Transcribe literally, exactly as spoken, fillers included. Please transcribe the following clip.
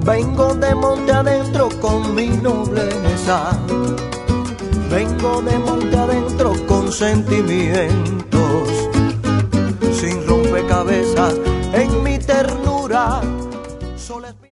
Vengo de monte adentro con mi nobleza, vengo de monte adentro con sentimiento.